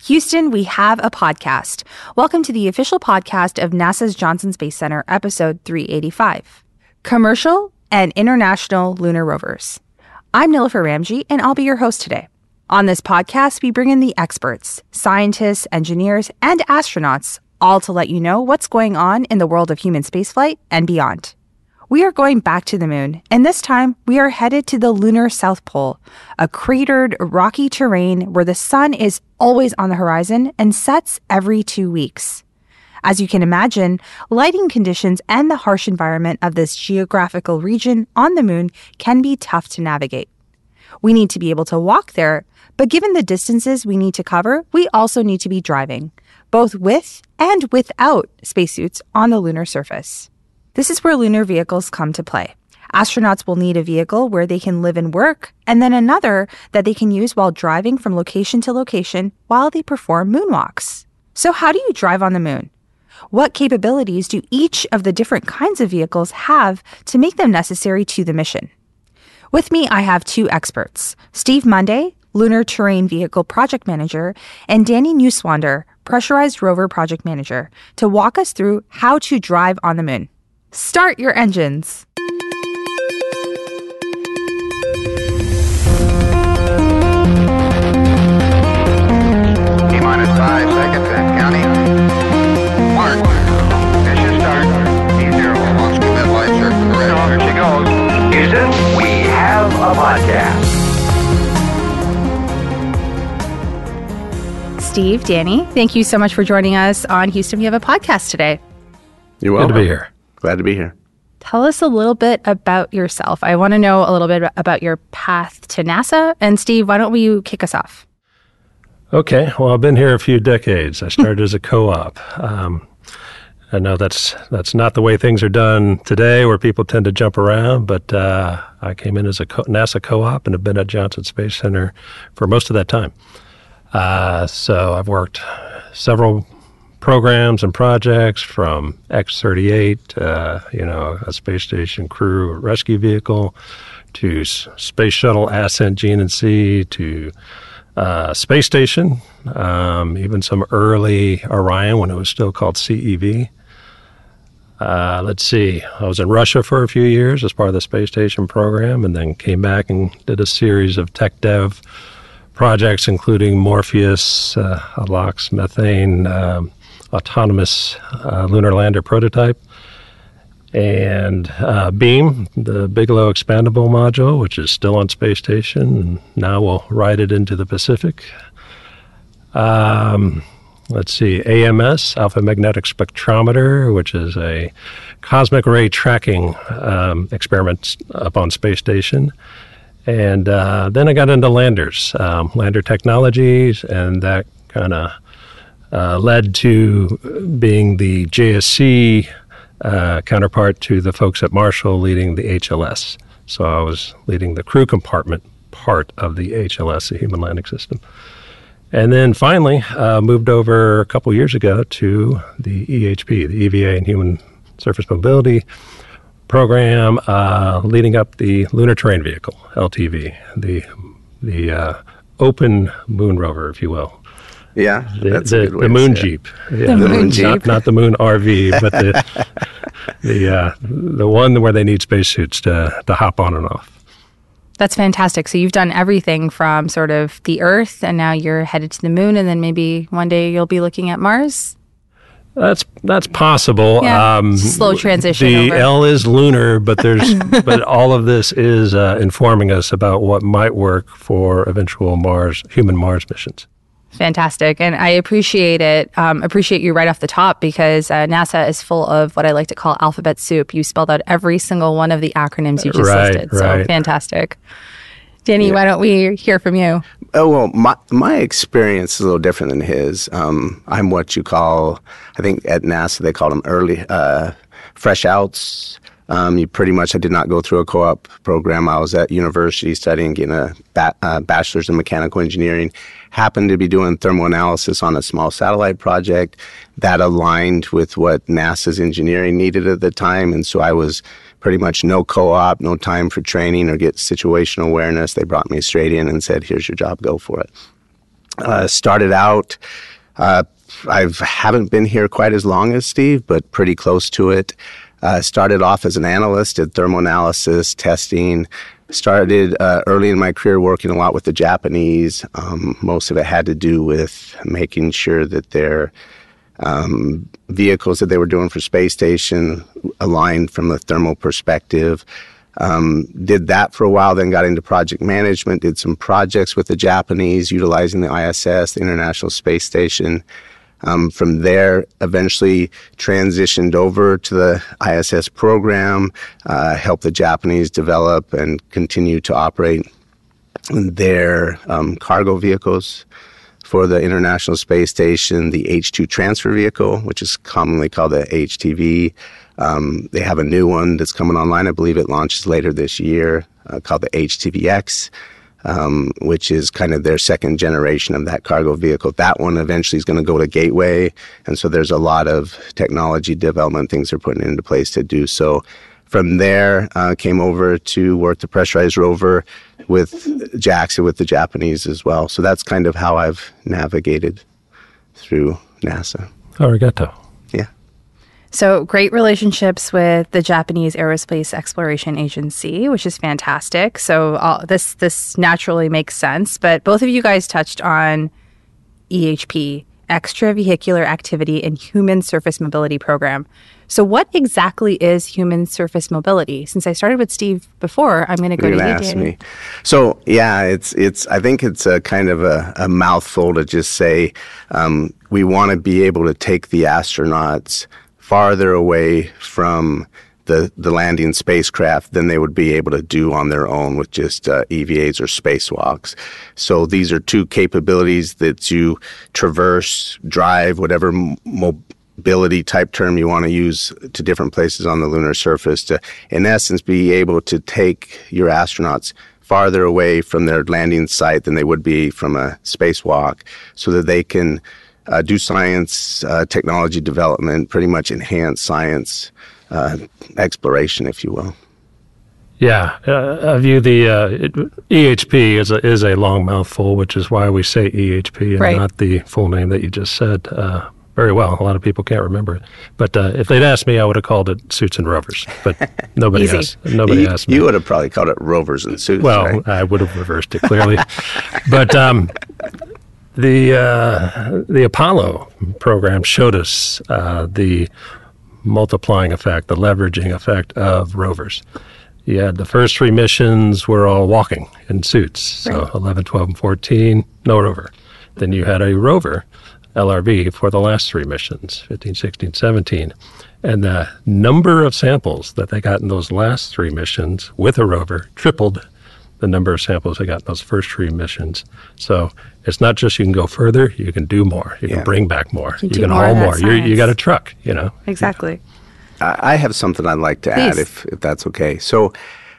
Houston, we have a podcast. Welcome to the official podcast of NASA's Johnson Space Center, episode 385, Commercial and International Lunar Rovers. I'm Nilofer Ramji, and I'll be your host today. On this podcast, we bring in the experts, scientists, engineers, and astronauts, all to let you know what's going on in the world of human spaceflight and beyond. We are going back to the moon, and this time we are headed to the lunar South Pole, a cratered, rocky terrain where the sun is always on the horizon and sets every 2 weeks. As you can imagine, lighting conditions and the harsh environment of this geographical region on the moon can be tough to navigate. We need to be able to walk there, but given the distances we need to cover, we also need to be driving, both with and without spacesuits on the lunar surface. This is where lunar vehicles come to play. Astronauts will need a vehicle where they can live and work, and then another that they can use while driving from location to location while they perform moonwalks. So how do you drive on the moon? What capabilities do each of the different kinds of vehicles have to make them necessary to the mission? With me, I have two experts, Steve Monday, Lunar Terrain Vehicle Project Manager, and Danny Neuswander, Pressurized Rover Project Manager, to walk us through how to drive on the moon. Start your engines. T-minus 5 seconds and counting. Mark. Mission start. T0 launch commit lights are correct. Here she goes. Houston, we have a podcast. Steve, Danny, thank you so much for joining us on Houston. We have a podcast today. You're welcome. Good to be here. Glad to be here. Tell us a little bit about yourself. I want to know a little bit about your path to NASA. And Steve, why don't you kick us off? Okay. Well, I've been here a few decades. I started as a co-op. I know that's not the way things are done today, where people tend to jump around. But I came in as a NASA co-op and have been at Johnson Space Center for most of that time. So I've worked several programs and projects, from X-38, a space station crew rescue vehicle, to space shuttle ascent GNC, to space station, even some early Orion when it was still called CEV. Let's see, I was in Russia for a few years as part of the space station program, and then came back and did a series of tech dev projects, including Morpheus, LOX, methane, autonomous lunar lander prototype, and Beam, the Bigelow expandable module, which is still on space station, and now we'll ride it into the Pacific. Let's see, AMS, Alpha Magnetic Spectrometer, which is a cosmic ray tracking experiment up on space station. And then I got into landers, lander technologies, and that kind of led to being the JSC counterpart to the folks at Marshall, leading the HLS. So I was leading the crew compartment part of the HLS, the Human Landing System. And then finally moved over a couple years ago to the EHP, the EVA and Human Surface Mobility program, leading up the Lunar Terrain Vehicle, LTV, the open moon rover, if you will. Yeah, that's a good way the to moon say it. Jeep. Yeah, The moon Jeep. Not the moon RV, but the one where they need spacesuits to hop on and off. That's fantastic. So you've done everything from sort of the Earth, and now you're headed to the moon, and then maybe one day you'll be looking at Mars? That's possible. Yeah, slow transition The over. L is lunar, but but all of this is informing us about what might work for eventual human Mars missions. Fantastic. And I appreciate it. Appreciate you right off the top, because NASA is full of what I like to call alphabet soup. You spelled out every single one of the acronyms you just listed. So Right. fantastic. Danny, why don't we hear from you? Oh, well, my experience is a little different than his. I'm what you call, I think at NASA they call them early fresh outs. I did not go through a co-op program. I was at university studying, getting a bachelor's in mechanical engineering. Happened to be doing thermal analysis on a small satellite project that aligned with what NASA's engineering needed at the time. And so I was pretty much no co-op, no time for training or get situational awareness. They brought me straight in and said, here's your job, go for it. Started out, I haven't been here quite as long as Steve, but pretty close to it. Started off as an analyst, did thermoanalysis, testing. Started early in my career working a lot with the Japanese. Most of it had to do with making sure that their vehicles that they were doing for space station aligned from a thermal perspective. Did that for a while, then got into project management, did some projects with the Japanese utilizing the ISS, the International Space Station. From there, eventually transitioned over to the ISS program, helped the Japanese develop and continue to operate their cargo vehicles for the International Space Station, the H-2 transfer vehicle, which is commonly called the HTV. They have a new one that's coming online. I believe it launches later this year, called the HTVX. Which is kind of their second generation of that cargo vehicle. That one eventually is going to go to Gateway, and so there's a lot of technology development things they're putting into place to do so. From there, came over to work the pressurized rover with JAXA, with the Japanese as well. So that's kind of how I've navigated through NASA. Arigato. Yeah. So great relationships with the Japanese Aerospace Exploration Agency, which is fantastic. So this naturally makes sense. But both of you guys touched on EHP, Extravehicular Activity and Human Surface Mobility Program. So what exactly is human surface mobility? Since I started with Steve before, I'm going to go to you. Ask me. So yeah, it's. I think it's a kind of a mouthful to just say we want to be able to take the astronauts farther away from the landing spacecraft than they would be able to do on their own with just EVAs or spacewalks. So these are two capabilities that you traverse, drive, whatever mobility type term you want to use to different places on the lunar surface to, in essence, be able to take your astronauts farther away from their landing site than they would be from a spacewalk so that they can do science, technology development, pretty much enhance science exploration, if you will. Yeah, I view the EHP is a long mouthful, which is why we say EHP and not the full name that you just said very well. A lot of people can't remember it. But if they'd asked me, I would have called it Suits and Rovers. But nobody asked. Nobody asked me. You would have probably called it Rovers and Suits. Well, right? I would have reversed it clearly. But the Apollo program showed us the multiplying effect, the leveraging effect of rovers. You had the first three missions were all walking in suits. So 11, 12, and 14, no rover. Then you had a rover, LRV, for the last three missions, 15, 16, 17. And the number of samples that they got in those last three missions with a rover tripled the number of samples they got in those first three missions. So it's not just you can go further, you can do more. You can bring back more. You can haul more. You got a truck, you know. Exactly. I have something I'd like to add, if that's okay. So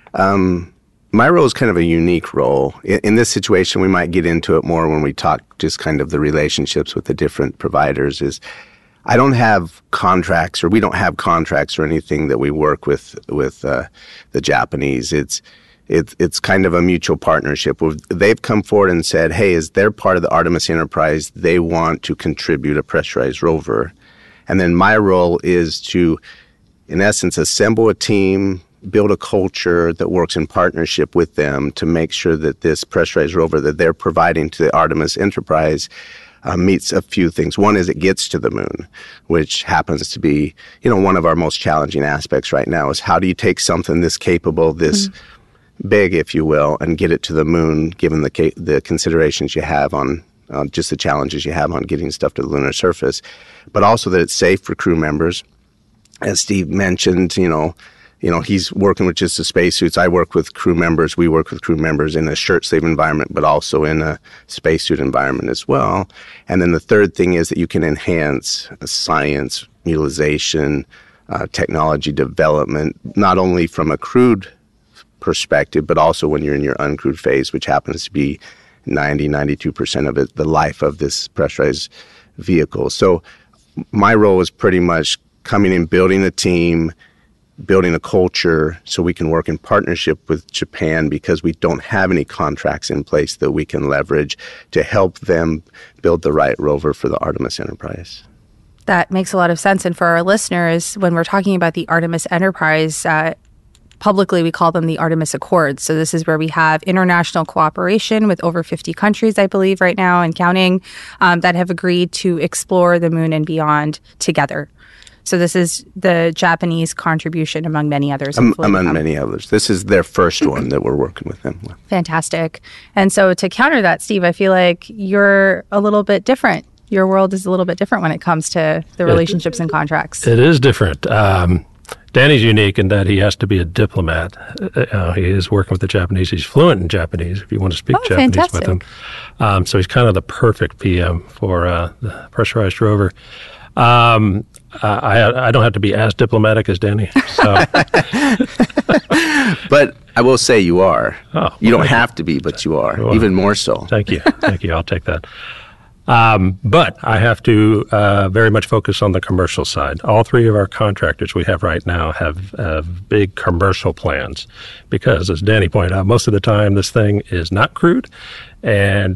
my role is kind of a unique role. In this situation, we might get into it more when we talk just kind of the relationships with the different providers, is I don't have contracts, or we don't have contracts or anything that we work with the Japanese. It's kind of a mutual partnership. They've come forward and said, hey, as they're part of the Artemis enterprise, they want to contribute a pressurized rover. And then my role is to, in essence, assemble a team, build a culture that works in partnership with them to make sure that this pressurized rover that they're providing to the Artemis enterprise meets a few things. One is it gets to the moon, which happens to be, one of our most challenging aspects right now, is how do you take something this capable, this big, if you will, and get it to the moon, given the considerations you have on just the challenges you have on getting stuff to the lunar surface, but also that it's safe for crew members. As Steve mentioned, he's working with just the spacesuits. I work with crew members. We work with crew members in a shirt sleeve environment, but also in a spacesuit environment as well. And then the third thing is that you can enhance science, utilization, technology development, not only from a crewed perspective, but also when you're in your uncrewed phase, which happens to be 92% of it, the life of this pressurized vehicle. So my role is pretty much coming in, building a team, building a culture so we can work in partnership with Japan because we don't have any contracts in place that we can leverage to help them build the right rover for the Artemis Enterprise. That makes a lot of sense. And for our listeners, when we're talking about the Artemis Enterprise, publicly we call them the Artemis Accords. So this is where we have international cooperation with over 50 countries, I believe, right now and counting, that have agreed to explore the moon and beyond together. So this is the Japanese contribution among many others. Among many others. This is their first one that we're working with them with. Fantastic. And so to counter that, Steve, I feel like you're a little bit different. Your world is a little bit different when it comes to the relationships and contracts. It is different. Danny's unique in that he has to be a diplomat. He is working with the Japanese. He's fluent in Japanese, if you want to speak Japanese fantastic. with him. So he's kind of the perfect PM for the pressurized rover. I don't have to be as diplomatic as Danny. So. But I will say you are. Oh, you don't have to be, but you are. Well, even more so. Thank you. Thank you. I'll take that. But I have to very much focus on the commercial side. All three of our contractors we have right now have big commercial plans because, as Danny pointed out, most of the time this thing is not crewed. And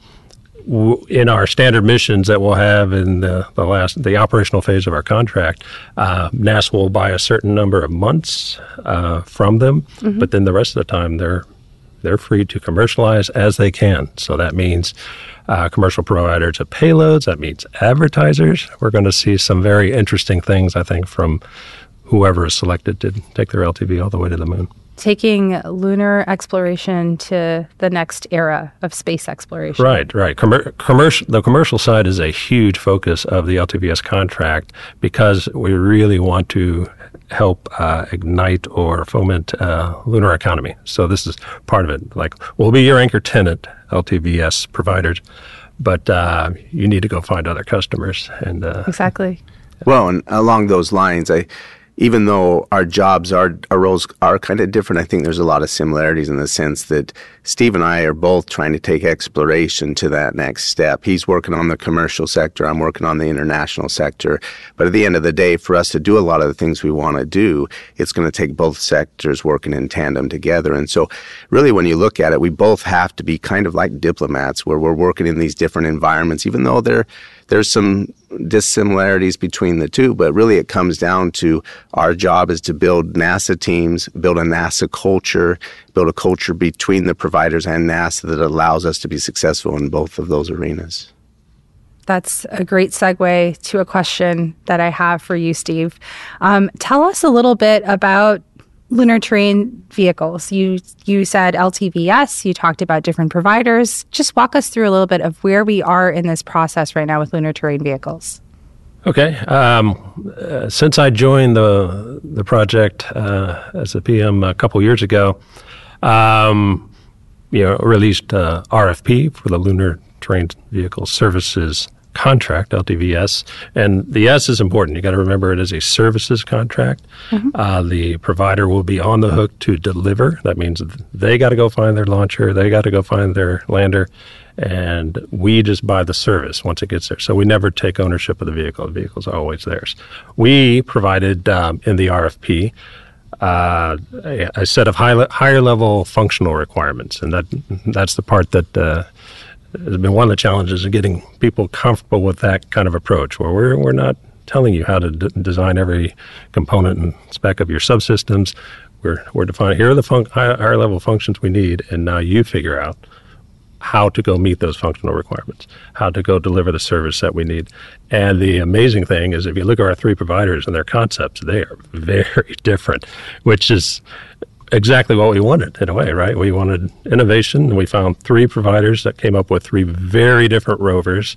in our standard missions that we'll have in the operational phase of our contract, NASA will buy a certain number of months from them, but then the rest of the time they're free to commercialize as they can. So that means commercial providers of payloads. That means advertisers. We're going to see some very interesting things, I think, from whoever is selected to take their LTV all the way to the moon. Taking lunar exploration to the next era of space exploration. Right. The commercial side is a huge focus of the LTVS contract because we really want to help ignite or foment lunar economy. So this is part of it. Like, we'll be your anchor tenant, LTVS providers, but you need to go find other customers. And Exactly. Well, and along those lines, even though our jobs, our roles are kind of different, I think there's a lot of similarities in the sense that Steve and I are both trying to take exploration to that next step. He's working on the commercial sector. I'm working on the international sector. But at the end of the day, for us to do a lot of the things we want to do, it's going to take both sectors working in tandem together. And so really when you look at it, we both have to be kind of like diplomats where we're working in these different environments, even though there's some dissimilarities between the two, but really it comes down to our job is to build NASA teams, build a NASA culture, build a culture between the providers and NASA that allows us to be successful in both of those arenas. That's a great segue to a question that I have for you, Steve. Tell us a little bit about lunar terrain vehicles. You said LTVS, you talked about different providers. Just walk us through a little bit of where we are in this process right now with lunar terrain vehicles. Okay. Since I joined the project as a PM a couple years ago, released RFP for the Lunar Terrain Vehicle Services contract, LTVS, and the S is important. You got to remember it is a services contract. The provider will be on the hook to deliver. That means they got to go find their launcher, they got to go find their lander, and we just buy the service once it gets there. So we never take ownership of the vehicle. The vehicle's always theirs. We provided in the RFP a set of higher level functional requirements, and that's the part that has been one of the challenges of getting people comfortable with that kind of approach, where we're not telling you how to design every component and spec of your subsystems. We're defining here are the higher level functions we need, and now you figure out how to go meet those functional requirements, how to go deliver the service that we need. And the amazing thing is if you look at our three providers and their concepts, they are very different, which is exactly what we wanted in a way, right? We wanted innovation, and we found three providers that came up with three very different rovers,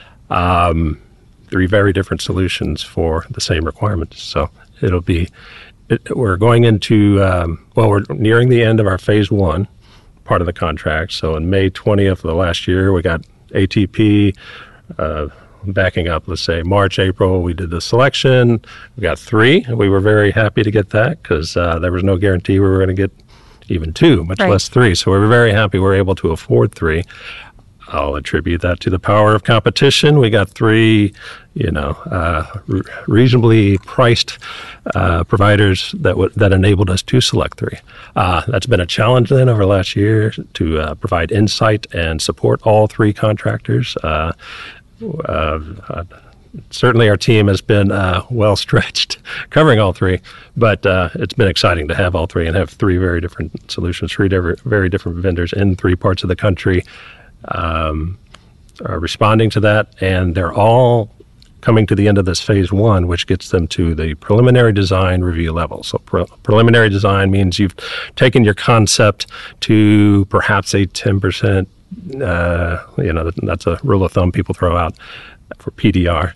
three very different solutions for the same requirements. So we're going into, we're nearing the end of our phase one part of the contract. So in May 20th of the last year, we got ATP, backing up, let's say March, April, we did the selection. We got three. We were very happy to get that because there was no guarantee we were going to get even two, much less three. So we were very happy we were able to afford three. I'll attribute that to the power of competition. We got three, reasonably priced providers that enabled us to select three. That's been a challenge then over the last year to provide insight and support all three contractors. Certainly our team has been well stretched covering all three, but it's been exciting to have all three and have three very different solutions, three very different vendors in three parts of the country are responding to that, and they're all coming to the end of this phase one, which gets them to the preliminary design review level. So preliminary design means you've taken your concept to perhaps a 10%, that's a rule of thumb people throw out for PDR,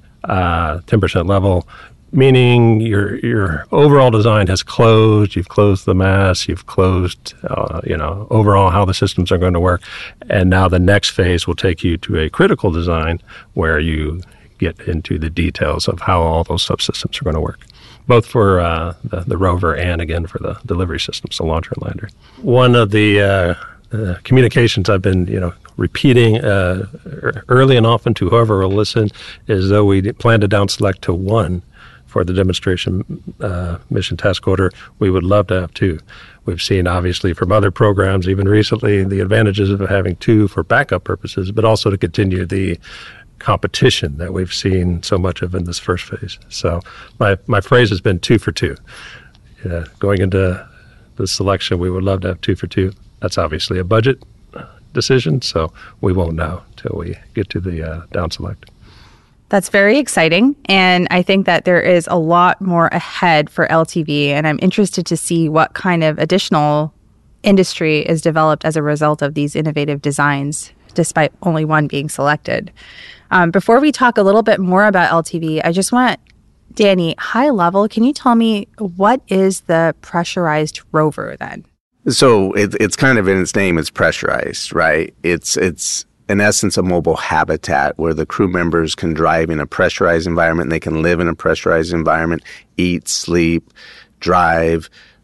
10% level, meaning your overall design has closed, you've closed the mass, you've closed, overall how the systems are going to work. And now the next phase will take you to a critical design where you get into the details of how all those subsystems are going to work, both for the rover and, again, for the delivery systems, the launcher and lander. One of the communications I've been, repeating early and often to whoever will listen is, though we plan to down select to one for the demonstration mission task order, we would love to have two. We've seen, obviously, from other programs, even recently, the advantages of having two for backup purposes, but also to continue the competition that we've seen so much of in this first phase. So my phrase has been 2 for 2. Going into the selection, we would love to have 2 for 2. That's obviously a budget decision, so we won't know till we get to the down select. That's very exciting, and I think that there is a lot more ahead for LTV, and I'm interested to see what kind of additional industry is developed as a result of these innovative designs, despite only one being selected. Before we talk a little bit more about LTV, I just want, Danny, high level, can you tell me what is the pressurized rover then? So it's kind of in its name, it's pressurized, right? It's in essence a mobile habitat where the crew members can drive in a pressurized environment. They can live in a pressurized environment, eat, sleep, drive,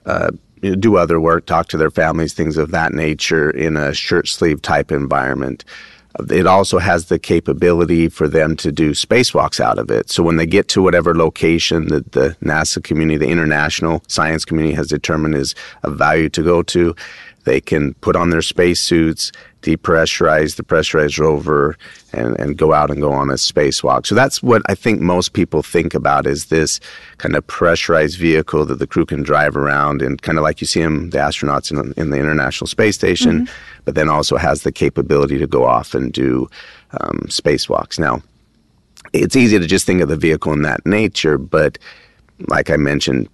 do other work, talk to their families, things of that nature in a shirt sleeve type environment. It also has the capability for them to do spacewalks out of it. So when they get to whatever location that the NASA community, the international science community has determined is of value to go to, they can put on their spacesuits, depressurize the pressurized rover, and go out and go on a spacewalk. So that's what I think most people think about, is this kind of pressurized vehicle that the crew can drive around, and kind of like you see them, the astronauts in the International Space Station, but then also has the capability to go off and do spacewalks. Now, it's easy to just think of the vehicle in that nature, but like I mentioned,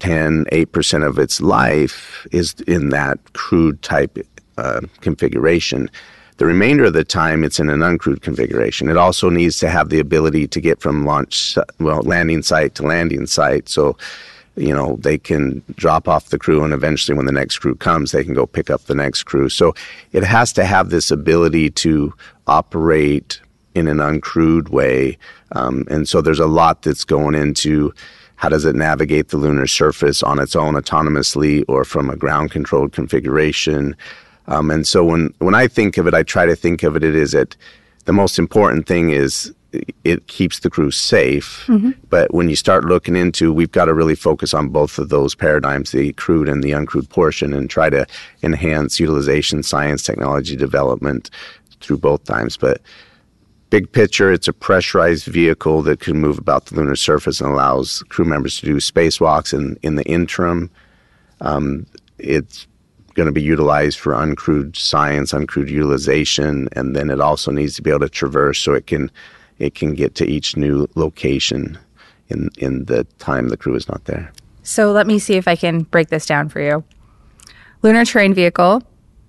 8% of its life is in that crewed type configuration. The remainder of the time, it's in an uncrewed configuration. It also needs to have the ability to get from landing site to landing site. So, they can drop off the crew, and eventually when the next crew comes, they can go pick up the next crew. So it has to have this ability to operate in an uncrewed way. And so there's a lot that's going into how does it navigate the lunar surface on its own autonomously or from a ground-controlled configuration. And so when I think of it, I try to think of it as that the most important thing is it keeps the crew safe. But when you start looking into, we've got to really focus on both of those paradigms, the crewed and the uncrewed portion, and try to enhance utilization, science, technology development through both times. But big picture, it's a pressurized vehicle that can move about the lunar surface and allows crew members to do spacewalks. And in the interim, it's going to be utilized for uncrewed science, uncrewed utilization, and then it also needs to be able to traverse so it can get to each new location in the time the crew is not there. So let me see if I can break this down for you. Lunar terrain vehicle,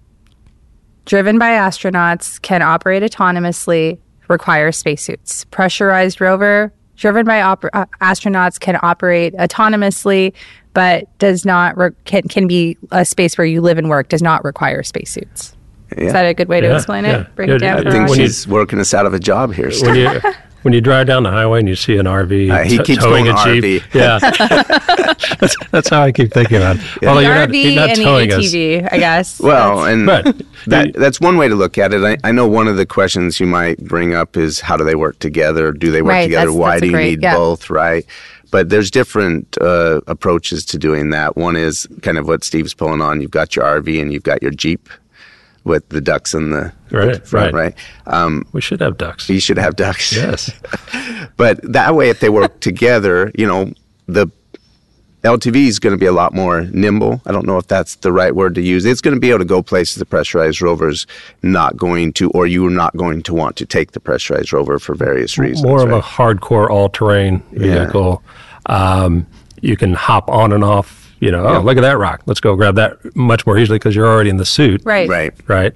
driven by astronauts, can operate autonomously, requires spacesuits. Pressurized rover, driven by astronauts, can operate autonomously, but does not can be a space where you live and work, does not require spacesuits. Yeah. Is that a good way to explain it? Break it down. I think she's working us out of a job here. When you drive down the highway and you see an RV he keeps towing going a Jeep, RV. yeah, that's how I keep thinking about it. Yeah. Although The you're RV not and the towing us. ATV, I guess. Well, and But that's one way to look at it. I know one of the questions you might bring up is how do they work together? Do they work Right, together? that's Why a do you great- need yeah. both, right? But there's different approaches to doing that. One is kind of what Steve's pulling on. You've got your RV and you've got your Jeep with the ducks in the front, right? we should have ducks. You should have ducks. Yes. But that way, if they work together, the LTV is going to be a lot more nimble. I don't know if that's the right word to use. It's going to be able to go places the pressurized rover's not going to, or you're not going to want to take the pressurized rover for various reasons. More of right? a hardcore all-terrain vehicle. You can hop on and off. Oh, look at that rock. Let's go grab that much more easily because you're already in the suit. Right. Right.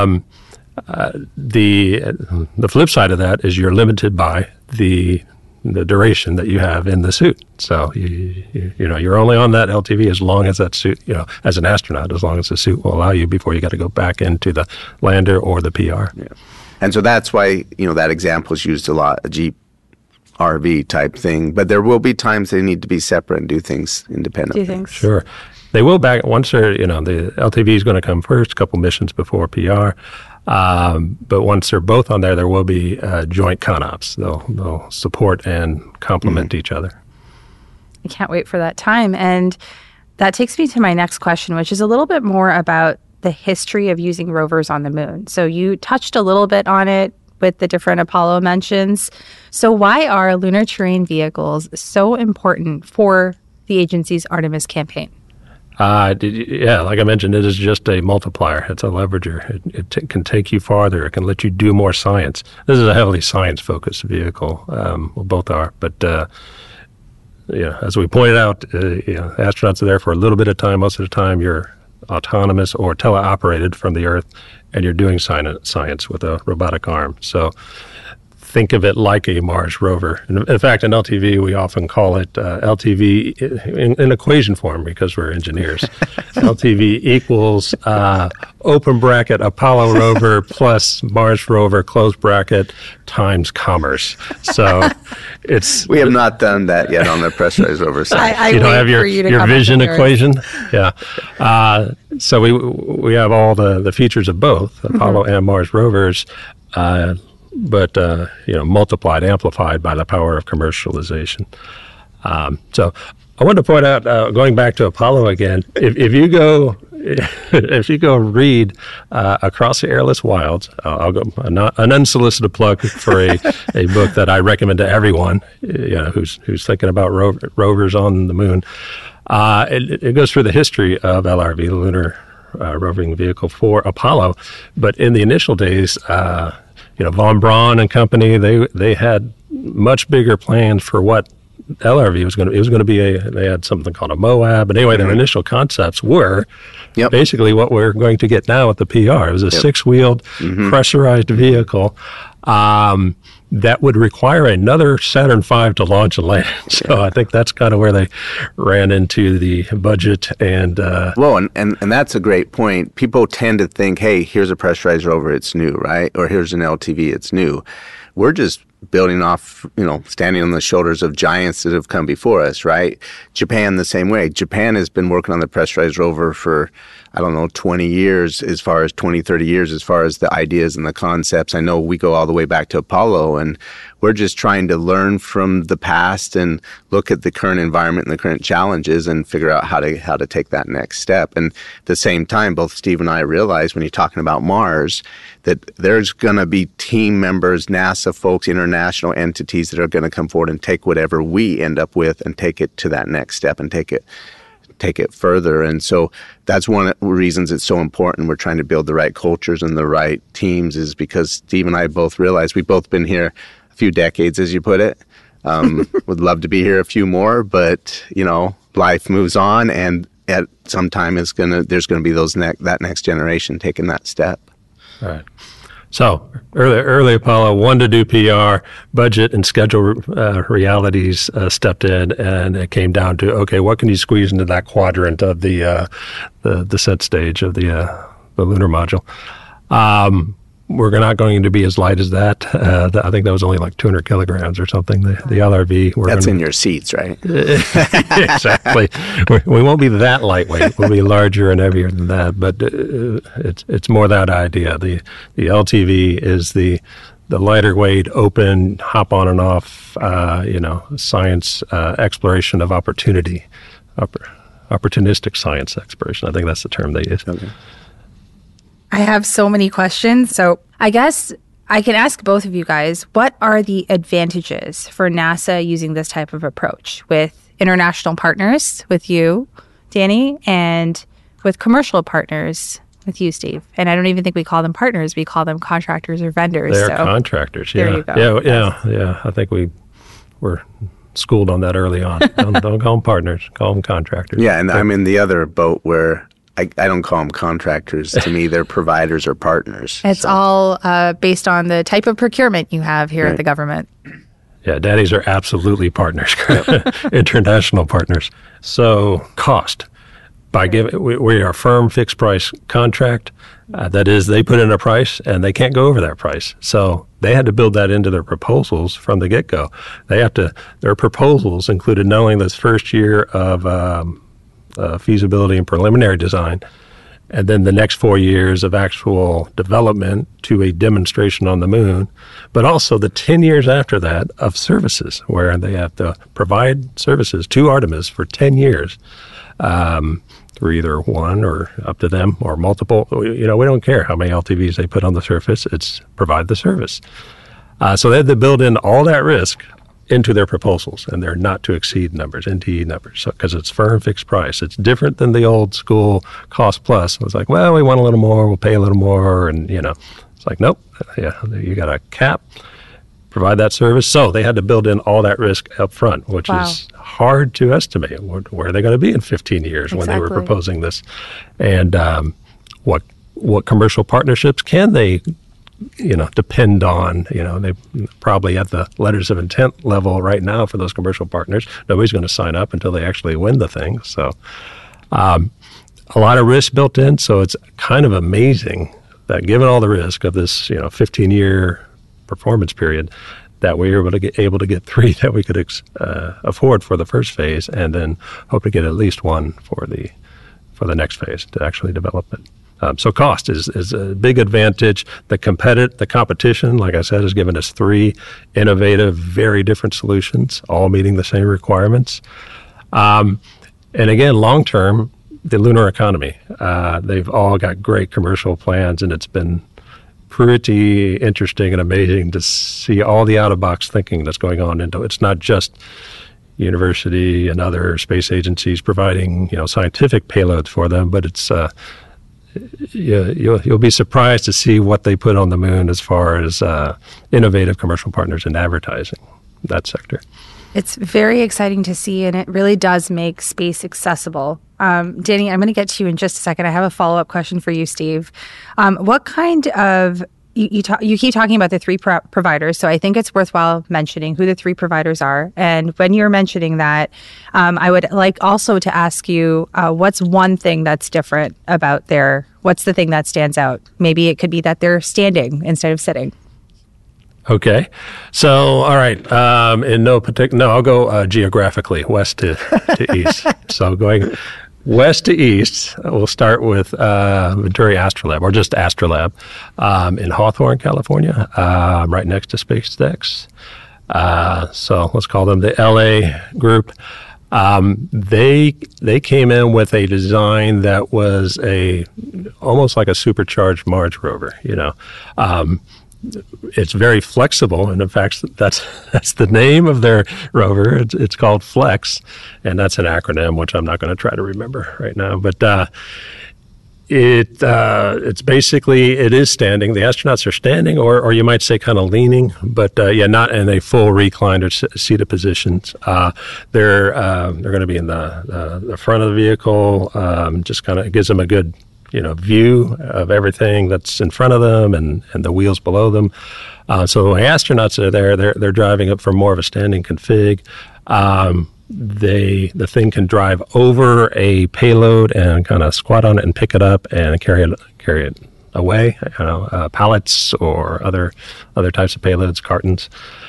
The flip side of that is you're limited by the duration that you have in the suit. So you're only on that LTV as long as that suit, as an astronaut, as long as the suit will allow you before you got to go back into the lander or the PR. Yeah. And so that's why, that example is used a lot, a Jeep RV type thing. But there will be times they need to be separate and do things independently. Do things. Sure. They will back once they're, the LTV is going to come first, a couple missions before PR. But once they're both on there will be joint ConOps. They'll support and complement each other. I can't wait for that time. And that takes me to my next question, which is a little bit more about the history of using rovers on the moon. So you touched a little bit on it with the different Apollo mentions. So why are lunar terrain vehicles so important for the agency's Artemis campaign? Like I mentioned, it is just a multiplier. It's a leverager. It can take you farther. It can let you do more science. This is a heavily science-focused vehicle. Both are. But, as we pointed out, astronauts are there for a little bit of time. Most of the time, you're autonomous or teleoperated from the Earth, and you're doing science with a robotic arm. So think of it like a Mars rover. In fact, in LTV, we often call it LTV in equation form because we're engineers. LTV equals open bracket Apollo rover plus Mars rover close bracket times commerce. So We have not done that yet on the pressurized rover side. I you don't wait have for you to your come up vision with yours. equation. Yeah. So we have all the features of both Apollo and Mars rovers. But multiplied, amplified by the power of commercialization. So I wanted to point out, going back to Apollo again, if you go read Across the Airless Wilds, I'll go an unsolicited plug for a book that I recommend to everyone who's thinking about rovers on the moon. It goes through the history of LRV, the Lunar Roving Vehicle for Apollo, but in the initial days. Von Braun and company, they had much bigger plans for what LRV was going to. It was going to be they had something called a Moab, and anyway, their initial concepts were basically what we're going to get now with the PR. It was a six-wheeled, pressurized vehicle that would require another Saturn V to launch and land. So I think that's kind of where they ran into the budget and. Well, and that's a great point. People tend to think, hey, here's a pressurized rover, it's new, right? Or here's an LTV, it's new. We're just building off, standing on the shoulders of giants that have come before us, right? Japan the same way. Japan has been working on the pressurized rover for, 20 years, as far as 20, 30 years, as far as the ideas and the concepts. I know we go all the way back to Apollo, and we're just trying to learn from the past and look at the current environment and the current challenges and figure out how to take that next step. And at the same time, both Steve and I realize when you're talking about Mars, that there's going to be team members, NASA folks, international entities that are going to come forward and take whatever we end up with and take it to that next step and take it further. And so that's one of the reasons it's so important. We're trying to build the right cultures and the right teams is because Steve and I both realize we've both been here a few decades, as you put it. Would love to be here a few more, but, life moves on, and at some time there's going to be that next generation taking that step. All right. So early Apollo wanted to do PR, budget and schedule realities stepped in, and it came down to, okay, what can you squeeze into that quadrant of the descent stage of the lunar module? we're not going to be as light as that. I think that was only like 200 kilograms or something. The LRV. That's in your seats, right? Exactly. We won't be that lightweight. We'll be larger and heavier than that. But it's more that idea. The LTV is the lighter weight, open, hop on and off. Science exploration of opportunity, opportunistic science exploration. I think that's the term they use. Okay. I have so many questions. So I guess I can ask both of you guys, what are the advantages for NASA using this type of approach with international partners, with you, Danny, and with commercial partners, with you, Steve? And I don't even think we call them partners. We call them contractors or vendors. They're contractors. Yeah. There you go. Yeah. I think we were schooled on that early on. Don't call them partners. Call them contractors. Yeah, and I'm in the other boat where I don't call them contractors. To me, they're providers or partners. It's all based on the type of procurement you have here at the government. Yeah, daddies are absolutely partners, international partners. So cost. By giving, we are a firm fixed price contract. That is, they put in a price and they can't go over that price. So they had to build that into their proposals from the get-go. Their proposals included not only this first year of feasibility and preliminary design, and then the next 4 years of actual development to a demonstration on the moon, but also the 10 years after that of services, where they have to provide services to Artemis for 10 years. Through either one or up to them or multiple. We don't care how many LTVs they put on the surface. It's provide the service. So they had to build in all that risk into their proposals, and they're not to exceed numbers, NTE numbers, because it's firm fixed price. It's different than the old school cost plus. It was like, well, we want a little more, we'll pay a little more, and it's like, nope, yeah, you got a cap. Provide that service. So they had to build in all that risk up front, which is hard to estimate. Where are they going to be in 15 years when they were proposing this? And what commercial partnerships can they, depend on? They probably at the letters of intent level right now for those commercial partners. Nobody's going to sign up until they actually win the thing. So a lot of risk built in. So it's kind of amazing that given all the risk of this, 15-year performance period, that we were able to get 3 that we could afford for the first phase, and then hope to get at least 1 for the next phase to actually develop it. So cost is a big advantage. The competition, like I said, has given us 3 innovative, very different solutions, all meeting the same requirements. And again, long term, the lunar economy. They've all got great commercial plans, and it's been pretty interesting and amazing to see all the out-of-box thinking that's going on. It's not just university and other space agencies providing, scientific payloads for them, but it's you'll be surprised to see what they put on the moon as far as innovative commercial partners in advertising, that sector. It's very exciting to see, and it really does make space accessible. Danny, I'm going to get to you in just a second. I have a follow-up question for you, Steve. What kind of you keep talking about the 3 providers, so I think it's worthwhile mentioning who the 3 providers are. And when you're mentioning that, I would like also to ask you, what's one thing that's different about what's the thing that stands out? Maybe it could be that they're standing instead of sitting. Okay. So, all right. I'll go geographically, west to east. So going west to east, we'll start with Venturi Astrolab, or just Astrolab, in Hawthorne, California, right next to SpaceX. So let's call them the LA group. They came in with a design that was almost like a supercharged Mars rover, It's very flexible, and in fact, that's the name of their rover. It's called FLEX, and that's an acronym which I'm not going to try to remember right now. But it's basically it is standing. The astronauts are standing, or you might say kind of leaning, but not in a full reclined or seated positions. They're going to be in the front of the vehicle. Just kind of gives them a good view of everything that's in front of them and the wheels below them. So when astronauts are there, they're driving it for more of a standing config. The thing can drive over a payload and kind of squat on it and pick it up and carry it away, pallets or other types of payloads, cartons.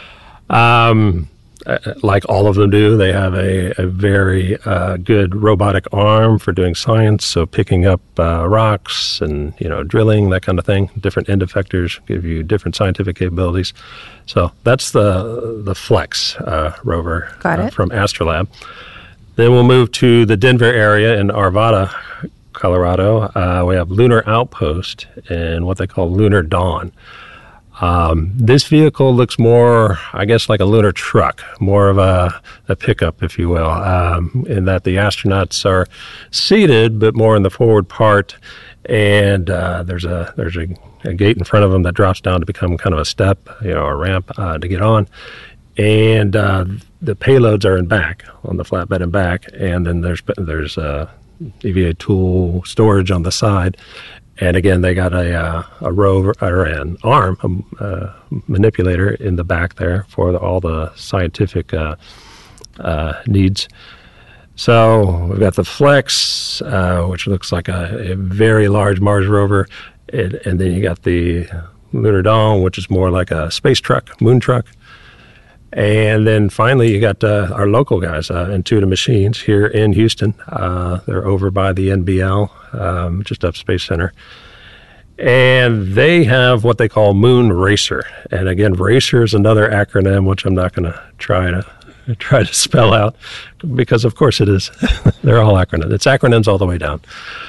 Like all of them do, they have a very good robotic arm for doing science, so picking up rocks and drilling, that kind of thing. Different end effectors give you different scientific capabilities. So that's the Flex rover from Astrolab. Then we'll move to the Denver area in Arvada, Colorado. We have Lunar Outpost and what they call Lunar Dawn. This vehicle looks more, I guess, like a lunar truck, more of a pickup, if you will, in that the astronauts are seated, but more in the forward part, and there's a gate in front of them that drops down to become kind of a step, a ramp to get on, and the payloads are in back, on the flatbed in back, and then there's EVA tool storage on the side. And again, they got a rover or an arm, manipulator in the back there for all the scientific needs. So we've got the Flex, which looks like a very large Mars rover, and then you got the Lunar Dawn, which is more like a space truck, moon truck. And then finally, you got our local guys, Intuitive Machines, here in Houston. They're over by the NBL, just up Space Center. And they have what they call Moon Racer. And again, Racer is another acronym, which I'm not going to try to spell out, because of course it is. They're all acronyms. It's acronyms all the way down.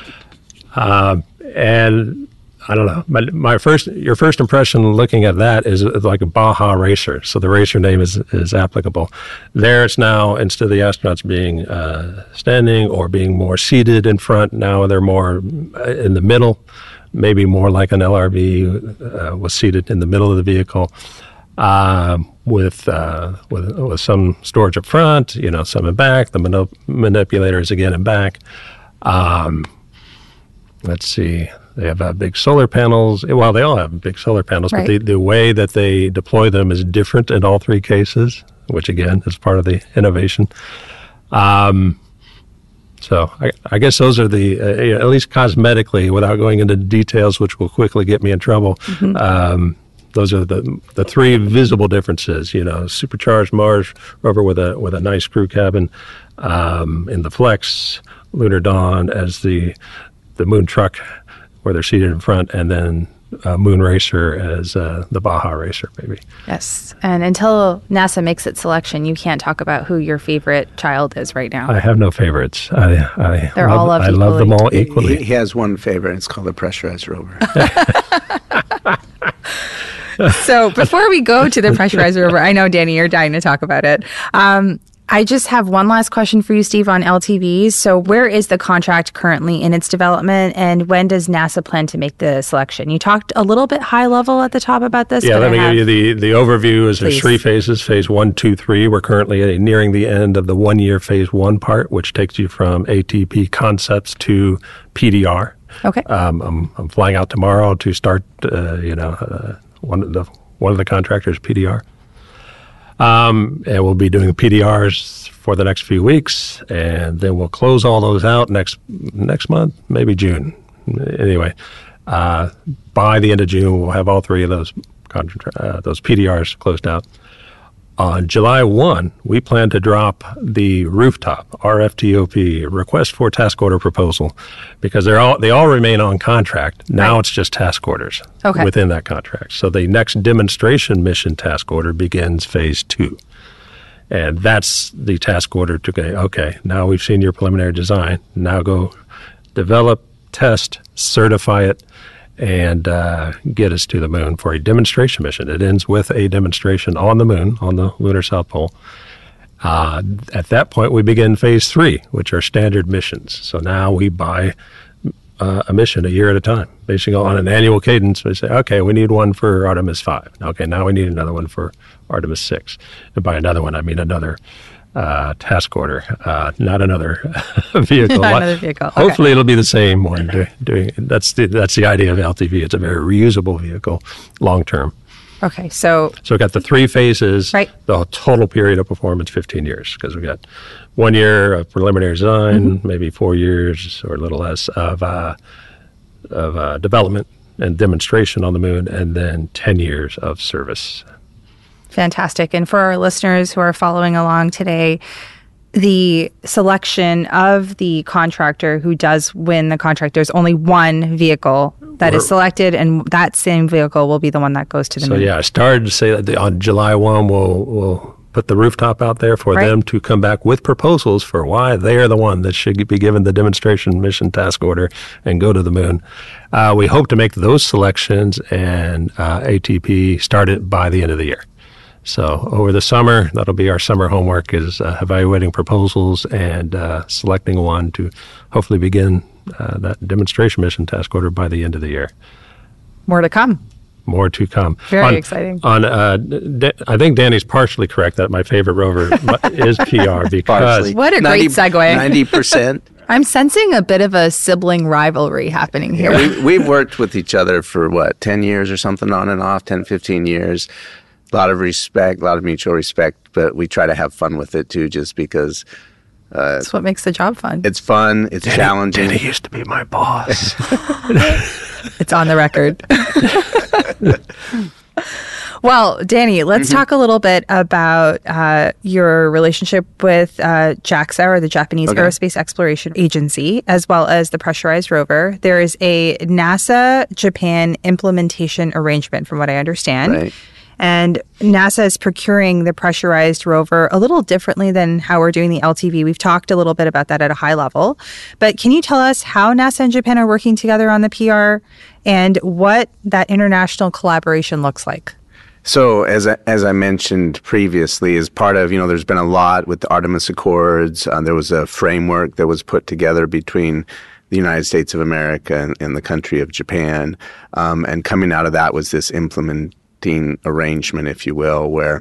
And I don't know. Your first impression looking at that is like a Baja Racer. So the racer name is applicable. There it's now, instead of the astronauts being standing or being more seated in front, now they're more in the middle, maybe more like an LRV was seated in the middle of the vehicle with some storage up front, some in back. The manipulator is again in back. Let's see. They have big solar panels. Well, they all have big solar panels, right. But the way that they deploy them is different in all three cases, which, again, is part of the innovation. So I guess those are the, at least cosmetically, without going into details, which will quickly get me in trouble, those are the three visible differences. Supercharged Mars rover with a nice crew cabin, in the Flex, Lunar Dawn as the moon truck, where they're seated in front, and then Moon Racer as the Baja Racer, maybe. Yes, and until NASA makes its selection, you can't talk about who your favorite child is right now. I have no favorites. They're all loved equally. I love them all equally. He has one favorite. It's called the Pressurized Rover. So before we go to the Pressurized Rover, I know, Danny, you're dying to talk about it. I just have one last question for you, Steve, on LTVs. So where is the contract currently in its development, and when does NASA plan to make the selection? You talked a little bit high level at the top about this. Yeah, let me give you the overview. There's three phases, phase 1, 2, 3. We're currently nearing the end of the 1-year phase 1 part, which takes you from ATP concepts to PDR. Okay. I'm flying out tomorrow to start, one of the contractors, PDR. And we'll be doing PDRs for the next few weeks, and then we'll close all those out next month, maybe June. Anyway, by the end of June, we'll have all three of those PDRs closed out. On July 1, we plan to drop the rooftop, RFTOP, request for task order proposal, because they all remain on contract. Now Right. It's just task orders within that contract. So the next demonstration mission task order begins phase 2. And that's the task order to go, okay, now we've seen your preliminary design. Now go develop, test, certify it, and get us to the moon for a demonstration mission. It ends with a demonstration on the moon, on the lunar South Pole. At that point, we begin phase 3, which are standard missions. So now we buy a mission a year at a time, basically on an annual cadence. We say, okay, we need one for Artemis 5. Okay, now we need another one for Artemis 6. And by another one, I mean another task order, not another vehicle. Not another vehicle. Hopefully, it'll be the same one. That's the idea of LTV. It's a very reusable vehicle, long term. Okay, so we got the 3 phases. Right. The total period of performance, 15 years, because we got 1 year of preliminary design, maybe 4 years or a little less of development, and demonstration on the moon, and then 10 years of service. Fantastic. And for our listeners who are following along today, the selection of the contractor who does win the contract, there's only one vehicle that is selected, and that same vehicle will be the one that goes to the moon. So yeah, I started to say that on July 1, we'll put the rooftop out there for them to come back with proposals for why they are the one that should be given the demonstration mission task order and go to the moon. We hope to make those selections and ATP start it by the end of the year. So over the summer, that'll be our summer homework, is evaluating proposals and selecting one to hopefully begin that demonstration mission task order by the end of the year. More to come. More to come. Very exciting. I think Danny's partially correct that my favorite rover is PR because Partially. What a great segue. 90%. I'm sensing a bit of a sibling rivalry happening here. We've worked with each other for 10 years or something on and off, 10, 15 years. A lot of respect, a lot of mutual respect, but we try to have fun with it too, just because that's what makes the job fun. it's fun, it's challenging. Danny used to be my boss. It's on the record. Well, Danny, let's talk a little bit about your relationship with JAXA, or the Japanese Aerospace Exploration Agency, as well as the pressurized rover. There is a NASA-Japan implementation arrangement, from what I understand. Right. And NASA is procuring the pressurized rover a little differently than how we're doing the LTV. We've talked a little bit about that at a high level. But can you tell us how NASA and Japan are working together on the PR and what that international collaboration looks like? So as I mentioned previously, as part of, there's been a lot with the Artemis Accords. There was a framework that was put together between the United States of America and the country of Japan. And coming out of that was this implementing arrangement, if you will, where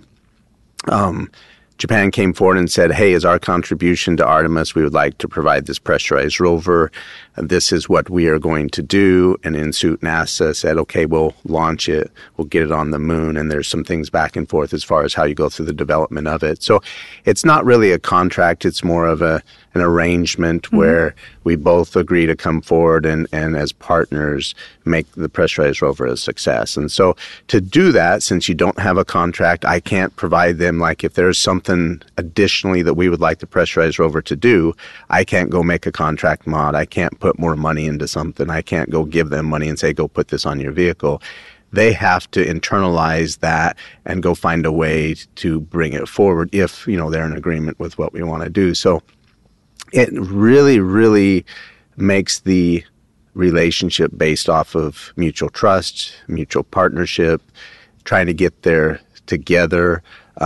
Japan came forward and said, hey, as our contribution to Artemis, we would like to provide this pressurized rover. This is what we are going to do. And in suit, NASA said, okay, we'll launch it. We'll get it on the moon. And there's some things back and forth as far as how you go through the development of it. So it's not really a contract. It's more of an arrangement where we both agree to come forward and as partners make the pressurized rover a success. And so to do that, since you don't have a contract, I can't provide them, like if there's something additionally that we would like the pressurized rover to do, I can't go make a contract mod. I can't put more money into something. I can't go give them money and say, go put this on your vehicle. They have to internalize that and go find a way to bring it forward if, they're in agreement with what we want to do. So it really, really makes the relationship based off of mutual trust, mutual partnership, trying to get there together.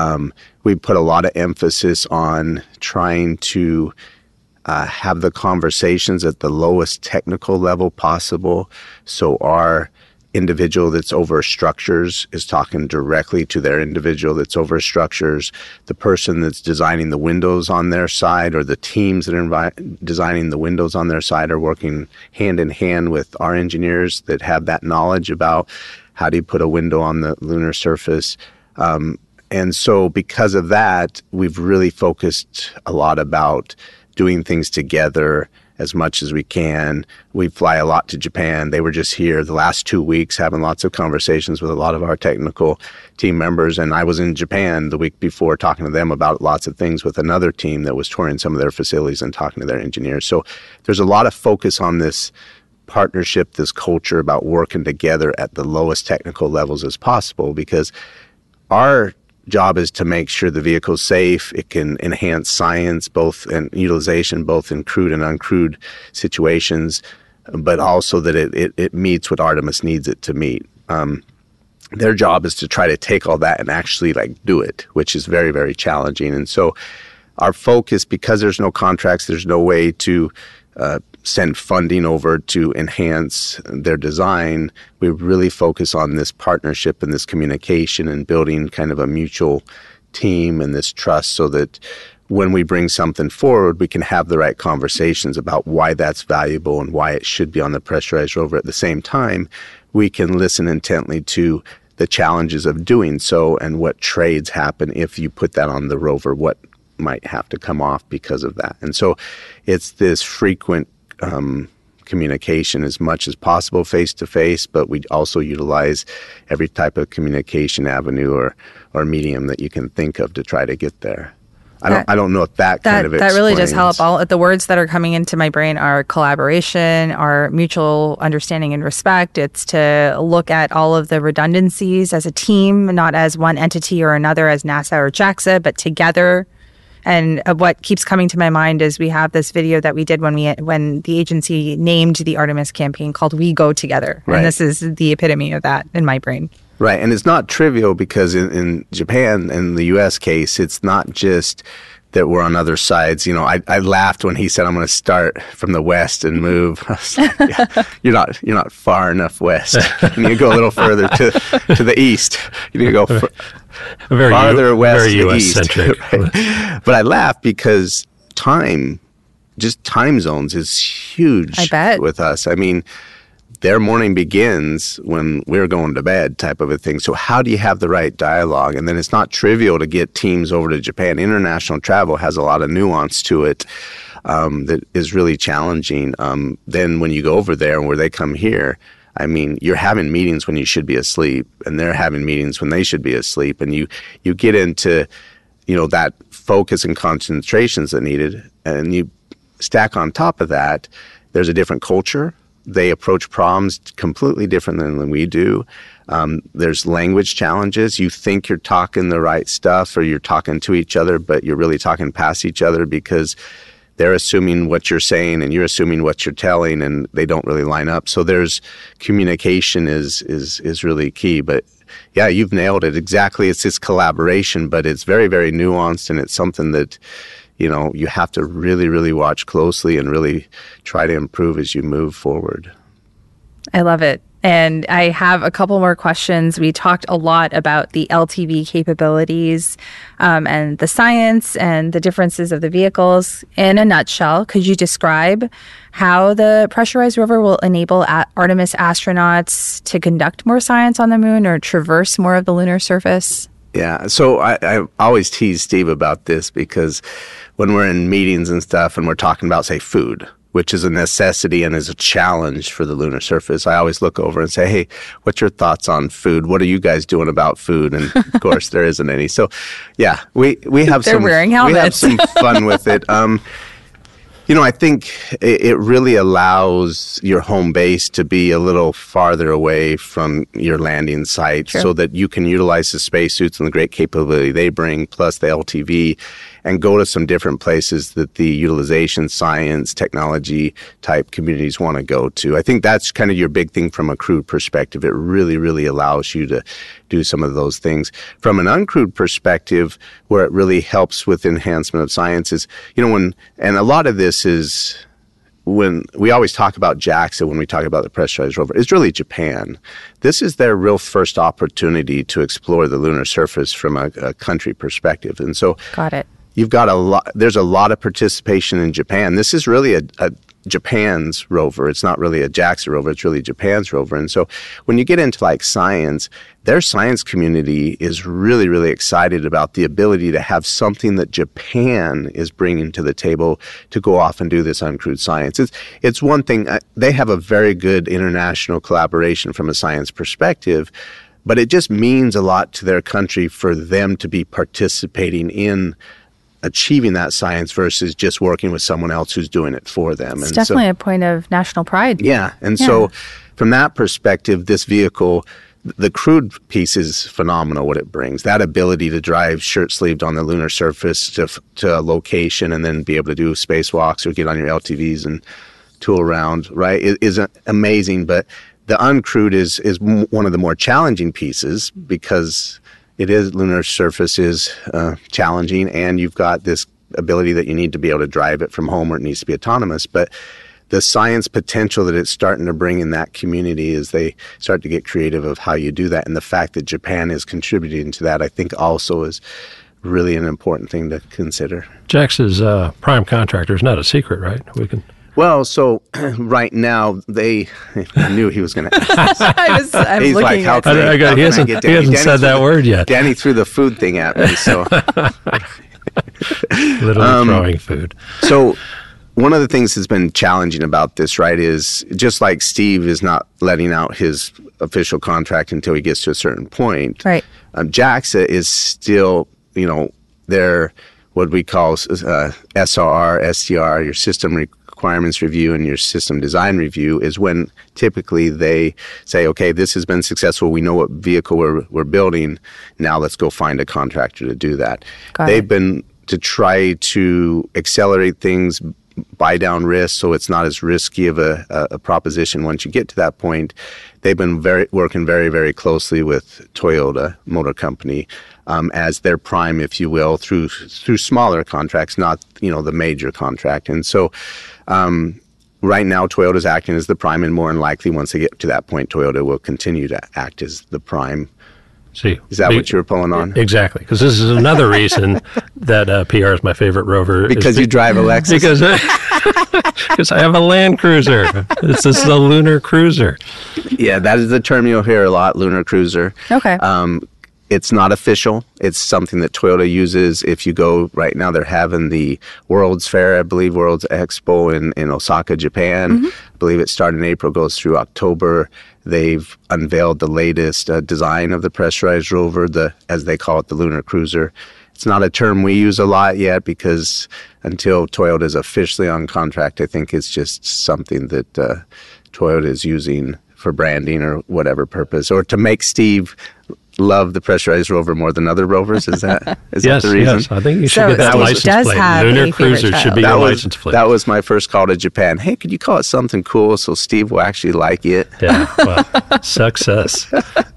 We put a lot of emphasis on trying to have the conversations at the lowest technical level possible. So our individual that's over structures is talking directly to their individual that's over structures. The person that's designing the windows on their side, or the teams that are designing the windows on their side, are working hand in hand with our engineers that have that knowledge about how do you put a window on the lunar surface. And so because of that, we've really focused a lot about doing things together as much as we can. We fly a lot to Japan. They were just here the last 2 weeks having lots of conversations with a lot of our technical team members. And I was in Japan the week before talking to them about lots of things with another team that was touring some of their facilities and talking to their engineers. So there's a lot of focus on this partnership, this culture about working together at the lowest technical levels as possible, because our job is to make sure the vehicle's safe. It can enhance science, both and utilization, both in crewed and uncrewed situations, but also that it meets what Artemis needs it to meet. Their job is to try to take all that and actually do it, which is very, very challenging. And so our focus, because there's no contracts, there's no way to send funding over to enhance their design, we really focus on this partnership and this communication and building kind of a mutual team and this trust, so that when we bring something forward, we can have the right conversations about why that's valuable and why it should be on the pressurized rover. At the same time, we can listen intently to the challenges of doing so and what trades happen if you put that on the rover, what might have to come off because of that. And so it's this frequent communication as much as possible face-to-face, but we also utilize every type of communication avenue or medium that you can think of to try to get there. I don't know if that kind of explains. That really does help. All the words that are coming into my brain are collaboration, are mutual understanding and respect. It's to look at all of the redundancies as a team, not as one entity or another, as NASA or JAXA, but together. And what keeps coming to my mind is we have this video that we did when the agency named the Artemis campaign called "We Go Together," Right. And this is the epitome of that in my brain. Right, and it's not trivial because in Japan, in the U.S. case, it's not just that we're on other sides. You know, I laughed when he said, "I'm going to start from the west and move." I was like, yeah, you're not far enough west. You need to go a little further to the east. You need to go farther west very to the US east. centric. Right? But I laugh because time zones is huge. I bet. With us. I mean, their morning begins when we're going to bed, type of a thing. So how do you have the right dialogue? And then it's not trivial to get teams over to Japan. International travel has a lot of nuance to it that is really challenging. Then when you go over there and where they come here, I mean, you're having meetings when you should be asleep, and they're having meetings when they should be asleep. And you get into, that focus and concentrations that needed. And you stack on top of that, there's a different culture. They approach problems completely different than we do. There's language challenges. You think you're talking the right stuff or you're talking to each other, but you're really talking past each other because they're assuming what you're saying and you're assuming what you're telling, and they don't really line up. So there's communication is really key. But yeah, you've nailed it. Exactly. It's this collaboration, but it's very, very nuanced, and it's something that you have to really, really watch closely and really try to improve as you move forward. I love it. And I have a couple more questions. We talked a lot about the LTV capabilities and the science and the differences of the vehicles. In a nutshell, could you describe how the pressurized rover will enable Artemis astronauts to conduct more science on the moon or traverse more of the lunar surface? Yeah, so I always tease Steve about this because when we're in meetings and stuff and we're talking about, say, food, which is a necessity and is a challenge for the lunar surface, I always look over and say, hey, what's your thoughts on food? What are you guys doing about food? And of course, there isn't any. So yeah, we have They're wearing helmets. We have some fun with it. I think it really allows your home base to be a little farther away from your landing site. Sure. So that you can utilize the spacesuits and the great capability they bring, plus the LTV, and go to some different places that the utilization science, technology type communities want to go to. I think that's kind of your big thing from a crewed perspective. It really, really allows you to do some of those things. From an uncrewed perspective, where it really helps with enhancement of science is, and a lot of this is when we always talk about JAXA, when we talk about the pressurized rover, it's really Japan. This is their real first opportunity to explore the lunar surface from a country perspective. And so Got it. you've got there's a lot of participation in Japan. This is really a Japan's rover. It's not really a JAXA rover. It's really Japan's rover. And so when you get into like science, their science community is really, really excited about the ability to have something that Japan is bringing to the table to go off and do this uncrewed science. It's one thing. They have a very good international collaboration from a science perspective, but it just means a lot to their country for them to be participating in achieving that science versus just working with someone else who's doing it for them. It's definitely a point of national pride. Yeah. And so from that perspective, this vehicle, the crewed piece is phenomenal, what it brings. That ability to drive shirt-sleeved on the lunar surface to a location and then be able to do spacewalks or get on your LTVs and tool around, right, is amazing. But the uncrewed is one of the more challenging pieces because lunar surface is challenging, and you've got this ability that you need to be able to drive it from home, or it needs to be autonomous. But the science potential that it's starting to bring in that community as they start to get creative of how you do that, and the fact that Japan is contributing to that, I think also is really an important thing to consider. JAXA's prime contractor is not a secret, right? Well, so right now I knew he was going to ask. I'm He's looking like, at he hasn't said that word yet. Danny threw the food thing at me, so literally throwing food. So one of the things that's been challenging about this, right, is just like Steve is not letting out his official contract until he gets to a certain point. Right. JAXA is still, their what we call SRR, SDR, your system requirements review and your system design review is when typically they say, okay, this has been successful. We know what vehicle we're building. Now let's go find a contractor to do that. They've been to try to accelerate things, buy down risk so it's not as risky of a proposition once you get to that point. They've been working very, very closely with Toyota Motor Company as their prime, if you will, through smaller contracts, not the major contract. And so right now Toyota's acting as the prime, and more than likely once they get to that point, Toyota will continue to act as the prime. See, is that what you were pulling on? Exactly, because this is another reason that PR is my favorite Rover. Because you drive a Lexus? Because I have a Land Cruiser. This is the Lunar Cruiser. Yeah, that is the term you'll hear a lot, Lunar Cruiser. Okay. It's not official. It's something that Toyota uses. If you go right now, they're having the World's Fair, I believe, World's Expo in Osaka, Japan. Mm-hmm. I believe it started in April, goes through October. They've unveiled the latest design of the pressurized rover, as they call it, the Lunar Cruiser. It's not a term we use a lot yet because until Toyota is officially on contract, I think it's just something that Toyota is using for branding or whatever purpose, or to make Steve love the pressurized rover more than other rovers. Is that the reason? Yes, I think you should get that license plate. Lunar Cruiser should be your license plate. That was my first call to Japan. Hey, could you call it something cool so Steve will actually like it? Yeah, well, success.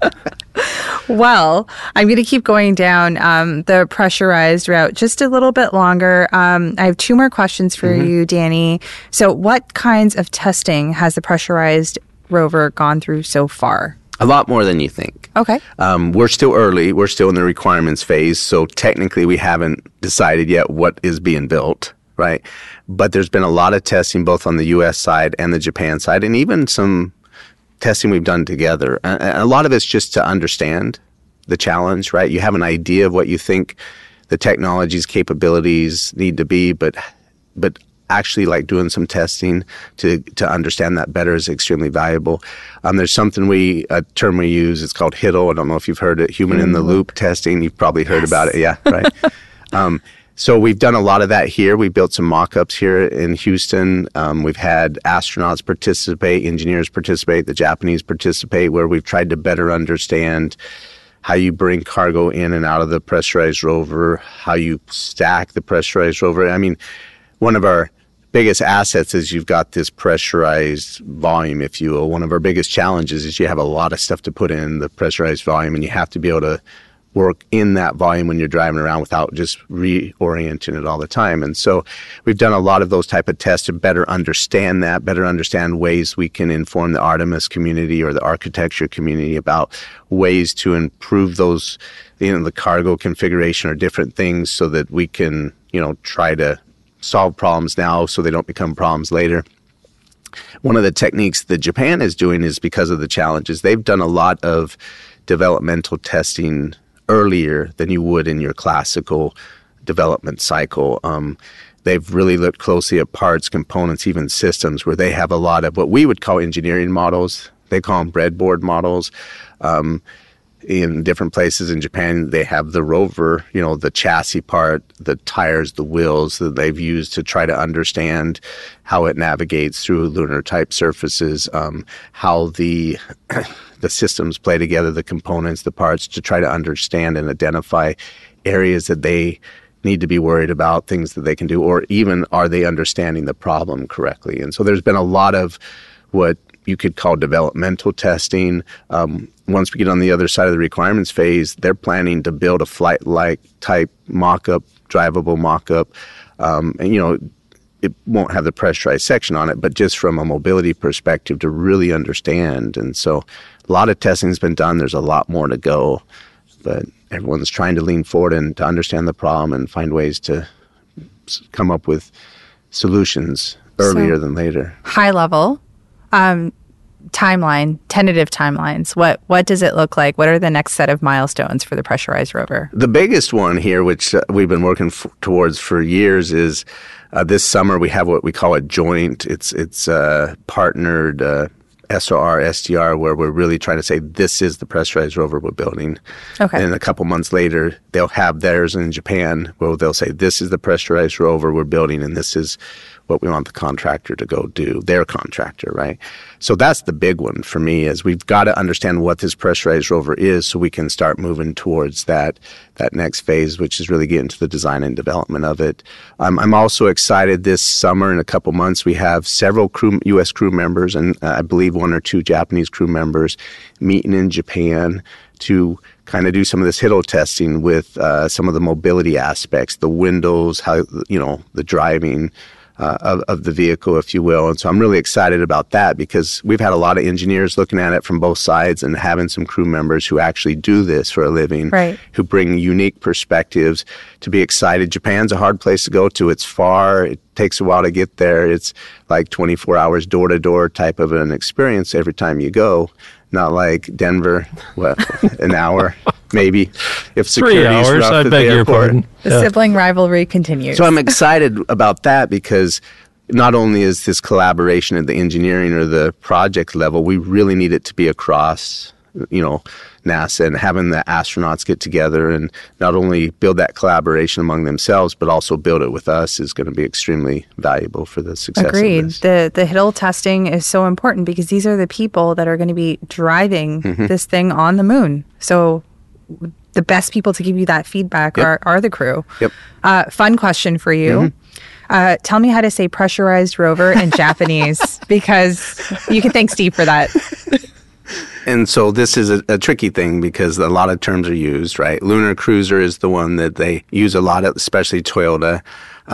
Well, I'm going to keep going down the pressurized route just a little bit longer. I have two more questions for you, Danny. So what kinds of testing has the pressurized rover gone through so far? A lot more than you think. Okay. We're still early. We're still in the requirements phase. So technically we haven't decided yet what is being built, right? But there's been a lot of testing both on the U.S. side and the Japan side, and even some testing we've done together. And a lot of it's just to understand the challenge, right? You have an idea of what you think the technology's capabilities need to be, but actually like doing some testing to understand that better is extremely valuable. There's something a term we use, it's called HITL. I don't know if you've heard it, human in the loop testing. You've probably heard about it. Yeah, right. So we've done a lot of that here. We built some mock-ups here in Houston. We've had astronauts participate, engineers participate, the Japanese participate, where we've tried to better understand how you bring cargo in and out of the pressurized rover, how you stack the pressurized rover. I mean, one of our biggest assets is you've got this pressurized volume, if you will. One of our biggest challenges is you have a lot of stuff to put in the pressurized volume, and you have to be able to work in that volume when you're driving around without just reorienting it all the time. And so we've done a lot of those type of tests to better understand that, better understand ways we can inform the Artemis community or the architecture community about ways to improve those, the cargo configuration or different things so that we can, try to solve problems now so they don't become problems later. One of the techniques that Japan is doing is because of the challenges. They've done a lot of developmental testing earlier than you would in your classical development cycle. They've really looked closely at parts, components, even systems, where they have a lot of what we would call engineering models. They call them breadboard models. In different places in Japan, they have the rover, the chassis part, the tires, the wheels that they've used to try to understand how it navigates through lunar-type surfaces, how the systems play together, the components, the parts, to try to understand and identify areas that they need to be worried about, things that they can do, or even are they understanding the problem correctly. And so there's been a lot of what you could call developmental testing. Once we get on the other side of the requirements phase, they're planning to build a flight-like type mock-up, drivable mock-up. It won't have the pressurized section on it, but just from a mobility perspective to really understand. And so a lot of testing has been done. There's a lot more to go, but everyone's trying to lean forward and to understand the problem and find ways to come up with solutions earlier than later. High level. tentative timelines, what does it look like? What are the next set of milestones for the pressurized rover? The biggest one here, which we've been working towards for years, is this summer we have what we call a joint. It's partnered SOR, SDR, where we're really trying to say this is the pressurized rover we're building. Okay. And a couple months later, they'll have theirs in Japan, where they'll say this is the pressurized rover we're building, and this is what we want the contractor to go do, their contractor, right? So that's the big one for me, is we've got to understand what this pressurized rover is so we can start moving towards that next phase, which is really getting to the design and development of it. I'm also excited this summer, in a couple months, we have several U.S. crew members, and I believe 1 or 2 Japanese crew members meeting in Japan to kind of do some of this HITL testing with some of the mobility aspects, the windows, how, the driving of the vehicle, if you will. And so I'm really excited about that, because we've had a lot of engineers looking at it from both sides, and having some crew members who actually do this for a living, right, who bring unique perspectives to be excited. Japan's a hard place to go to. It's far. It takes a while to get there. It's like 24 hours door-to-door type of an experience every time you go. Not like Denver, an hour, maybe. If 3 hours, I beg your pardon. The sibling rivalry continues. So I'm excited about that, because not only is this collaboration at the engineering or the project level, we really need it to be across, NASA, and having the astronauts get together and not only build that collaboration among themselves, but also build it with us, is going to be extremely valuable for the success of this. The HITL testing is so important, because these are the people that are going to be driving this thing on the moon. So the best people to give you that feedback are the crew. Yep. Fun question for you. Tell me how to say pressurized rover in Japanese, because you can thank Steve for that. And so this is a tricky thing, because a lot of terms are used, right? Lunar Cruiser is the one that they use a lot, especially Toyota.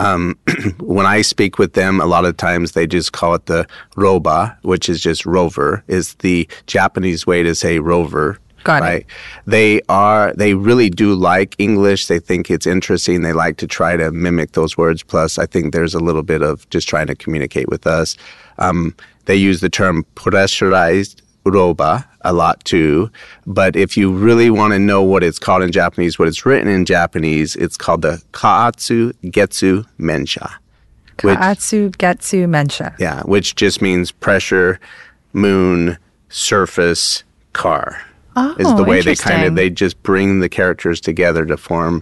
When I speak with them, a lot of times they just call it the Roba, which is just rover, is the Japanese way to say rover. Got right? it. They really do like English. They think it's interesting. They like to try to mimic those words. Plus, I think there's a little bit of just trying to communicate with us. They use the term pressurized roba a lot too, but if you really want to know what it's called in Japanese, what it's written in Japanese, it's called the Kaatsu Getsu Mensha. Kaatsu Getsu Mensha. Yeah, which just means pressure, moon, surface, car. Is the way they just bring the characters together to form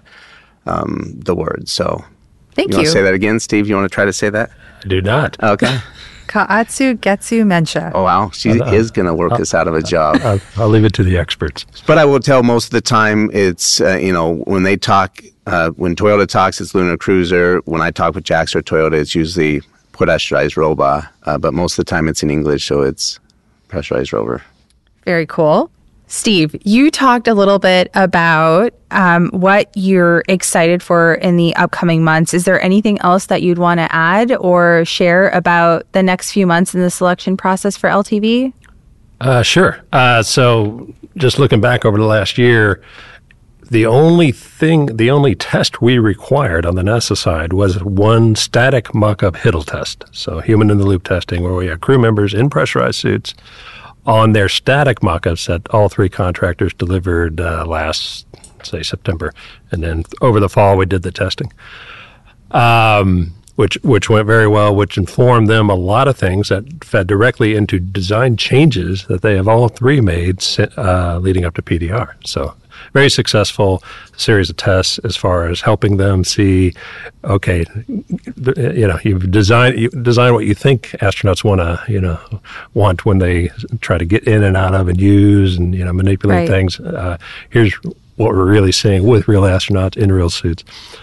the word. So, Thank you. Want to say that again, Steve? You want to try to say that? I do not. Okay. Kaatsu Getsu Mensha. Oh, wow. She is going to work us out of a job. I'll leave it to the experts. But I will tell most of the time it's, when they talk, when Toyota talks, it's Lunar Cruiser. When I talk with Jax or Toyota, it's usually pressurized rover. But most of the time it's in English, so it's pressurized rover. Very cool. Steve, you talked a little bit about what you're excited for in the upcoming months. Is there anything else that you'd want to add or share about the next few months in the selection process for LTV? Sure. So just looking back over the last year, the only test we required on the NASA side was one static mock-up HITL test. So human-in-the-loop testing, where we had crew members in pressurized suits on their static mock-ups that all 3 contractors delivered last, say, September. And then over the fall, we did the testing, which went very well, which informed them a lot of things that fed directly into design changes that they have all 3 made leading up to PDR. So very successful series of tests as far as helping them see, okay, you design what you think astronauts want when they try to get in and out of and use and manipulate things. Here's what we're really seeing with real astronauts in real suits.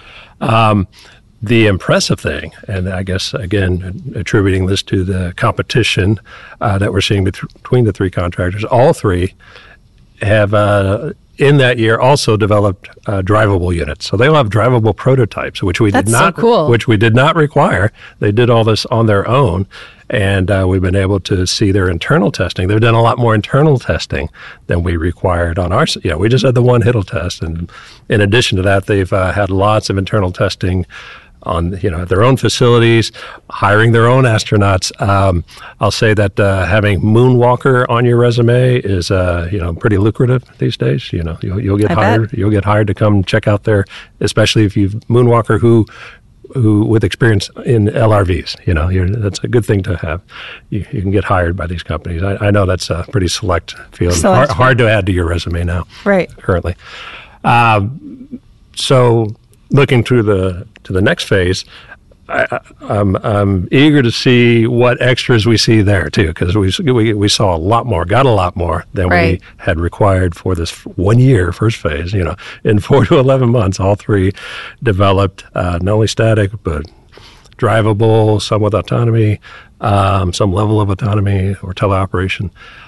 The impressive thing, and I guess, again, attributing this to the competition that we're seeing between the 3 contractors, all 3 have in that year also developed drivable units. So they'll have drivable prototypes, which we did not require. They did all this on their own, and we've been able to see their internal testing. They've done a lot more internal testing than we required on our. We just had the one HITL test, and in addition to that, they've had lots of internal testing on at their own facilities, hiring their own astronauts. I'll say that having Moonwalker on your resume is pretty lucrative these days. You'll get hired. You'll get hired to come check out their, especially if you've Moonwalker who with experience in LRVs. That's a good thing to have. You can get hired by these companies. I know that's a pretty select field. Hard to add to your resume now. Right. Currently. So looking to the next phase, I'm eager to see what extras we see there too, because we saw got a lot more than we had required for this 1 year first phase. In 4 to 11 months, all three developed not only static but drivable, some with autonomy, some level of autonomy or teleoperation.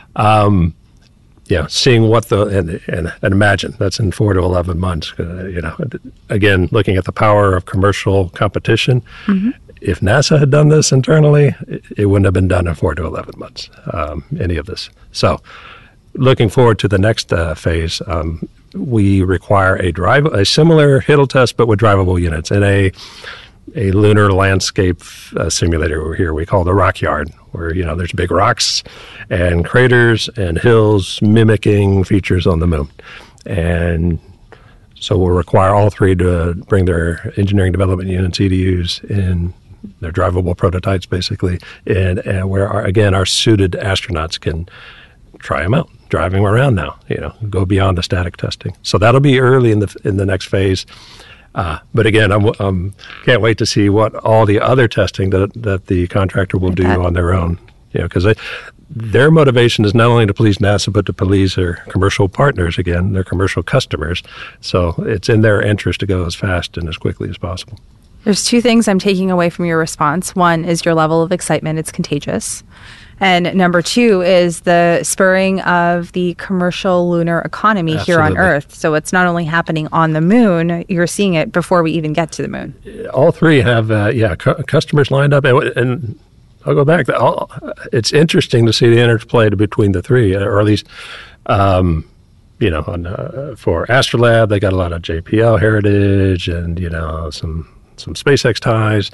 Seeing what and imagine that's in 4 to 11 months. Again, looking at the power of commercial competition. Mm-hmm. If NASA had done this internally, it wouldn't have been done in 4 to 11 months. Any of this. So, looking forward to the next phase, we require a similar HITL test, but with drivable units in a lunar landscape simulator here we call the Rock Yard, where there's big rocks and craters and hills mimicking features on the moon. And so we'll require all three to bring their engineering development units, EDUs, in their drivable prototypes, basically, and where our suited astronauts can try them out, driving them around now. Go beyond the static testing. So that'll be early in the next phase. But again, I'm can't wait to see what all the other testing that the contractor will do on their own. Because their motivation is not only to please NASA, but to please their commercial partners, again, their commercial customers. So it's in their interest to go as fast and as quickly as possible. There's two things I'm taking away from your response. One is your level of excitement. It's contagious. And number two is the spurring of the commercial lunar economy here on Earth. So it's not only happening on the moon, you're seeing it before we even get to the moon. All three have, customers lined up. And I'll go back. It's interesting to see the interplay between the three, or at least, for Astrolab, they got a lot of JPL heritage and, some SpaceX ties.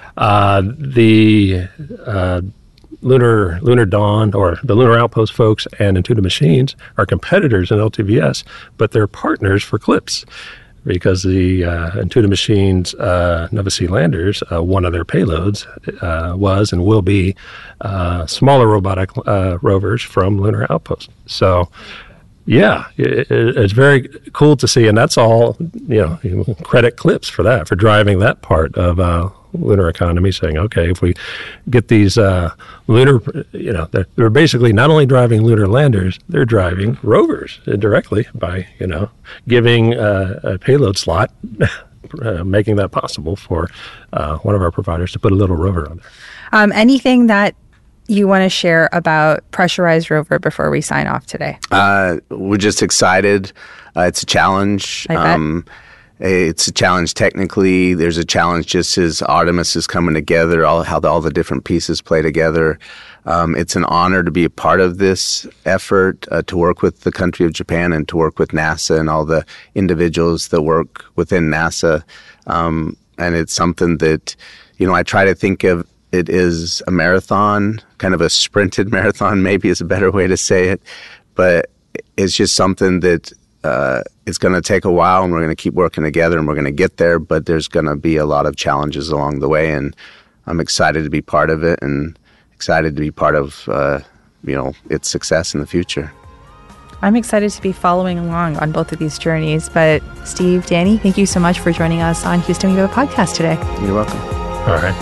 The Lunar Dawn, or the Lunar Outpost folks, and Intuitive Machines are competitors in LTVS, but they're partners for CLPS, because the Intuitive Machines Nova-C landers, one of their payloads was and will be smaller robotic rovers from Lunar Outpost. So, it's very cool to see, and that's all, credit CLPS for that, for driving that part of lunar economy, saying, okay, if we get these lunar, they're basically not only driving lunar landers, they're driving rovers directly by, giving a payload slot, making that possible for one of our providers to put a little rover on there. Anything that you want to share about Pressurized Rover before we sign off today? We're just excited. It's a challenge. It's a challenge technically. There's a challenge just as Artemis is coming together, how all the different pieces play together. It's an honor to be a part of this effort, to work with the country of Japan and to work with NASA and all the individuals that work within NASA. And it's something that, I try to think of it as a marathon, kind of a sprinted marathon, maybe is a better way to say it. But it's just something that it's going to take a while, and we're going to keep working together, and we're going to get there, but there's going to be a lot of challenges along the way, and I'm excited to be part of it and excited to be part of, its success in the future. I'm excited to be following along on both of these journeys, but Steve, Danny, thank you so much for joining us on Houston We Have a Podcast today. You're welcome. All right.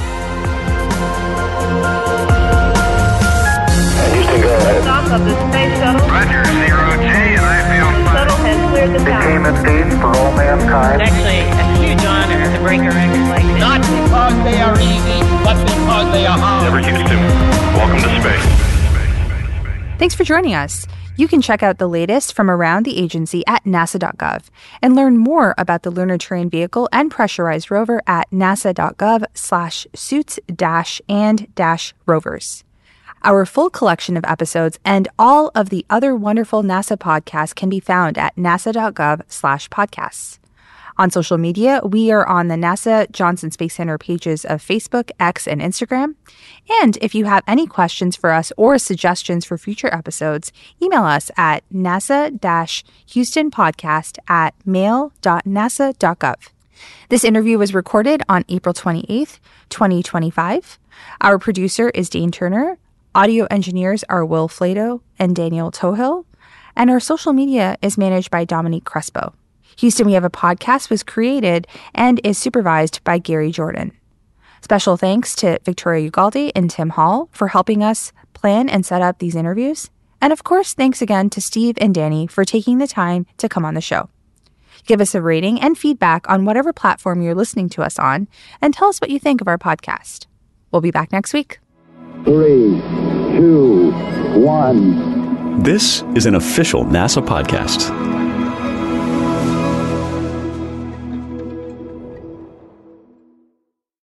Houston, go ahead. Stop of the space shuttle. Roger, 0G, and I feel The shuttle has cleared the tower. became a feast for all mankind. It's actually a huge honor to break a record like this. Not because they are easy, but because they are hard. Never Houston, welcome to space. Thanks for joining us. You can check out the latest from around the agency at nasa.gov and learn more about the Lunar Terrain Vehicle and Pressurized Rover at nasa.gov/suits-and-rovers. Our full collection of episodes and all of the other wonderful NASA podcasts can be found at nasa.gov/podcasts. On social media, we are on the NASA Johnson Space Center pages of Facebook, X, and Instagram. And if you have any questions for us or suggestions for future episodes, email us at nasa-houstonpodcast@mail.nasa.gov. This interview was recorded on April 28th, 2025. Our producer is Dane Turner. Audio engineers are Will Flato and Daniel Tohill. And our social media is managed by Dominique Crespo. Houston, We Have a Podcast was created and is supervised by Gary Jordan. Special thanks to Victoria Ugalde and Tim Hall for helping us plan and set up these interviews. And of course, thanks again to Steve and Danny for taking the time to come on the show. Give us a rating and feedback on whatever platform you're listening to us on, and tell us what you think of our podcast. We'll be back next week. 3, 2, 1. This is an official NASA podcast.